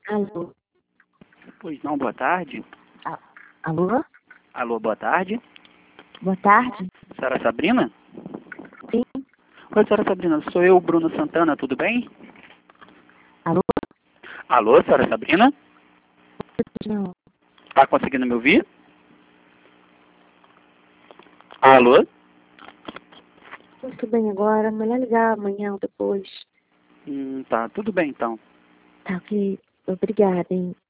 Alô? Pois não, boa tarde. Alô? Alô, boa tarde. Boa tarde? Senhora Sabrina? Sim. Oi, senhora Sabrina, sou eu, Bruno Santana, tudo bem? Alô? Alô, senhora Sabrina? Não. Tá conseguindo me ouvir? Alô? Tudo bem agora, melhor ligar amanhã ou depois. Tá, tudo bem então. Tá, ok. Obrigada, hein?